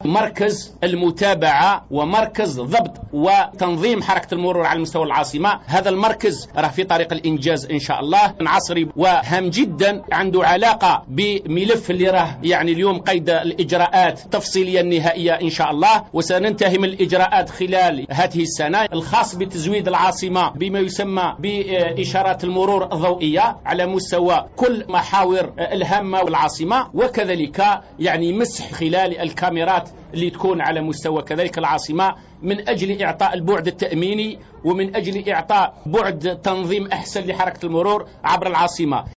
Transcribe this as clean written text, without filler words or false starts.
مركز المتابعة ومركز ضبط وتنظيم حركة المرور على مستوى العاصمة. هذا المركز راه في طريق الإنجاز إن شاء الله، عصري وهام جدا، عنده علاقة بملف اللي راه يعني اليوم قيد الإجراءات التفصيلية النهائية إن شاء الله، وسننتهي من الإجراءات خلال هذه السنة، الخاص بتزويد العاصمة بما يسمى بإشارات المرور الضوئية على مستوى كل محاور الهامة والعاصمة، وكذلك يعني مسح خلال الكاميرات اللي تكون على مستوى كذلك العاصمة من أجل إعطاء البعد التأميني ومن أجل إعطاء بعد تنظيم أحسن لحركة المرور عبر العاصمة.